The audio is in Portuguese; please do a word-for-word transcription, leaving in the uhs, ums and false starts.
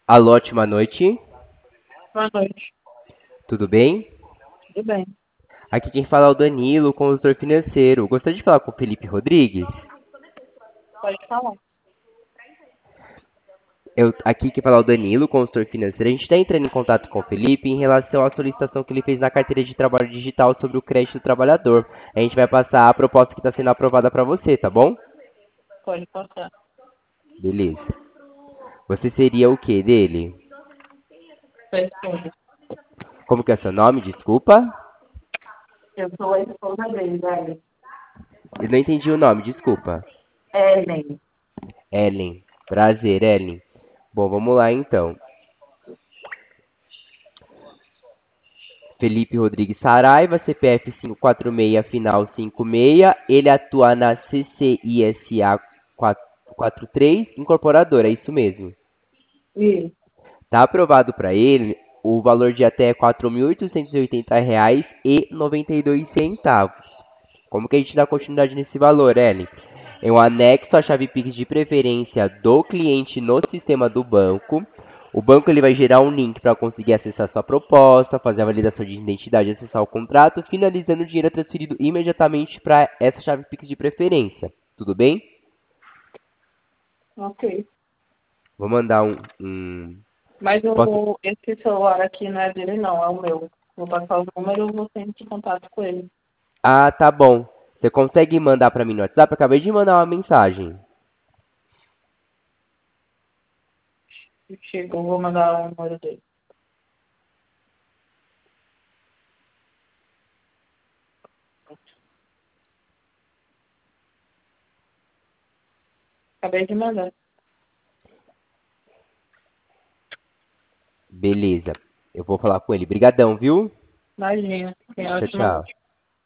Alô, ótima noite. Boa noite. Tudo bem? Tudo bem? Aqui quem fala é o Danilo, consultor financeiro. Gostaria de falar com o Felipe Rodrigues? Pode falar. Eu, aqui quem fala é o Danilo, consultor financeiro. A gente está entrando em contato com o Felipe em relação à solicitação que ele fez na carteira de trabalho digital sobre o crédito do trabalhador. A gente vai passar a proposta que está sendo aprovada para você, tá bom? Pode passar. Beleza. Você seria o que dele? Responda. Como que é seu nome? Desculpa. Eu sou a esposa dele, velho. Eu não entendi o nome, desculpa. Ellen. Ellen. Prazer, Ellen. Bom, vamos lá então. Felipe Rodrigues Saraiva, C P F quinhentos e quarenta e seis, final cinquenta e seis. Ele atua na C C I S A quarenta e três, incorporadora, é isso mesmo. E Tá aprovado para ele o valor de até quatro mil oitocentos e oitenta reais e noventa e dois centavos. Como que a gente dá continuidade nesse valor, Ellen? É um anexo à chave Pix de preferência do cliente no sistema do banco. O banco ele vai gerar um link para conseguir acessar sua proposta, fazer a validação de identidade, acessar o contrato, finalizando o dinheiro é transferido imediatamente para essa chave Pix de preferência. Tudo bem? ok. Vou mandar um, um... Mas Posso... o, esse celular aqui não é dele, não. É o meu. Vou passar o número e você entra em contato com ele. Ah, tá bom. Você consegue mandar para mim no WhatsApp? Eu acabei de mandar uma mensagem. Chegou, vou mandar o número dele. Acabei de mandar. Beleza. Eu vou falar com ele. Brigadão, viu? Imagina. Tenha Tchau, ótima tchau. noite.